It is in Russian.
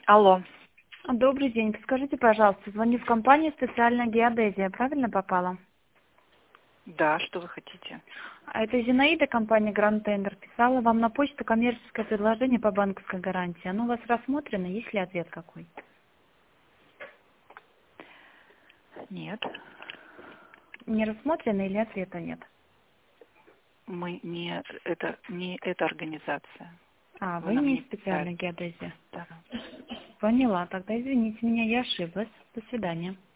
Алло. Добрый день. Подскажите, пожалуйста, звоню в компанию «Специальная геодезия». Правильно попала? Да, что вы хотите? Это Зинаида, компания «Гранд Тендер». Писала вам на почту коммерческое предложение по банковской гарантии. Оно у вас рассмотрено? Есть ли ответ какой? Нет, Не рассмотрено или ответа нет? мы не эта организация. Вы Вы нам не не писали. специальная геодезия. Да. Поняла. Тогда извините меня, я ошиблась. До свидания.